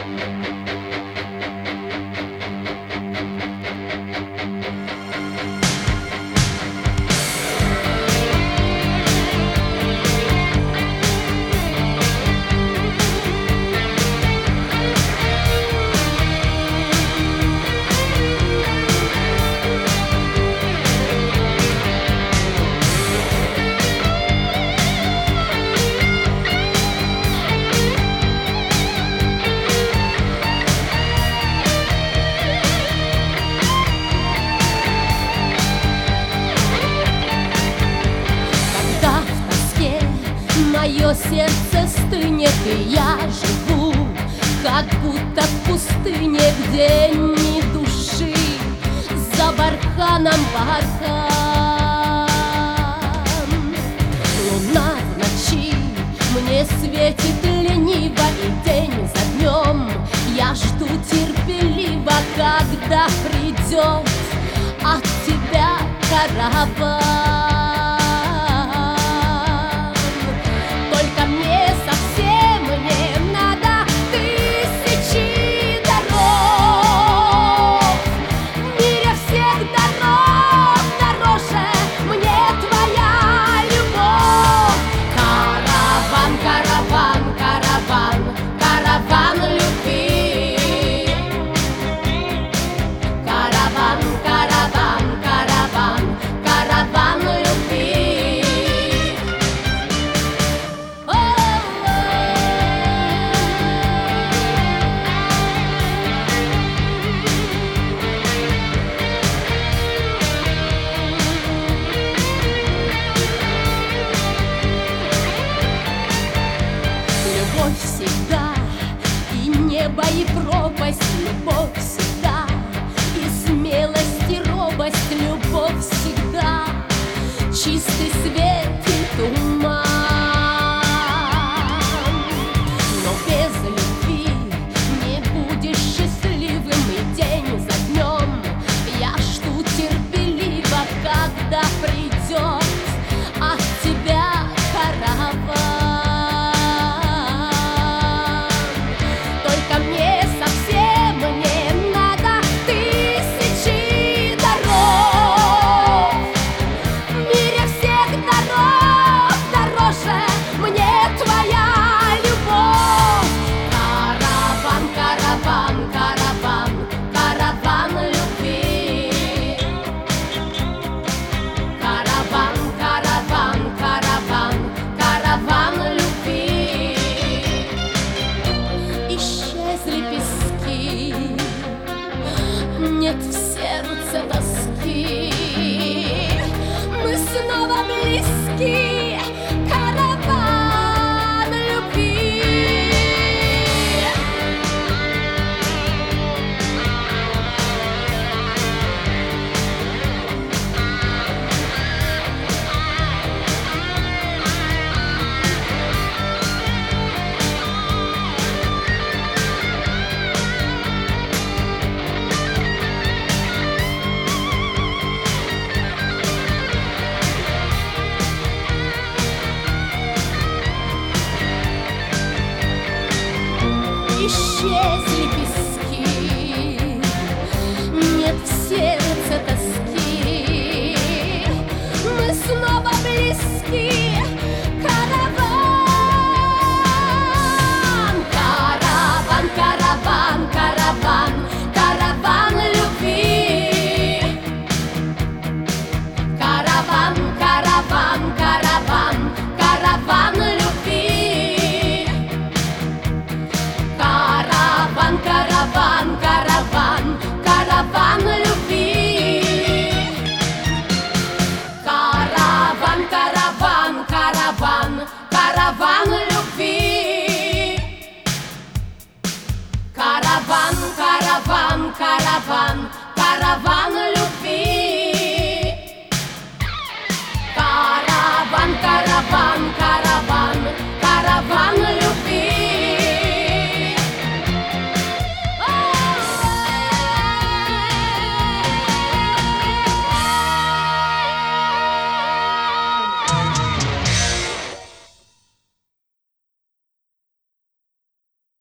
Мое сердце стынет, и я живу, как будто в пустыне, где ни души, за барханом бархан. Луна в ночи мне светит лениво, и день за днем я жду терпеливо, когда придет от тебя караван. Всегда и небо, и пропасть, любовь всегда, и смелость, и робость, любовь всегда, чистый свет и туман. Но без любви не будешь счастливым, и день за днем я жду терпеливо, когда придет от тебя караван. Нет в сердце тоски, мы снова близки, караван любви. Исчезли пески, нет в сердце тоски, мы снова близки, караван. Караван, караван, караван, караван любви. Караван, караван, караван, караван любви. Караван, караван, караван, караван любви. Караван, караван, караван, караван любви. Караван, караван, караван, караван любви.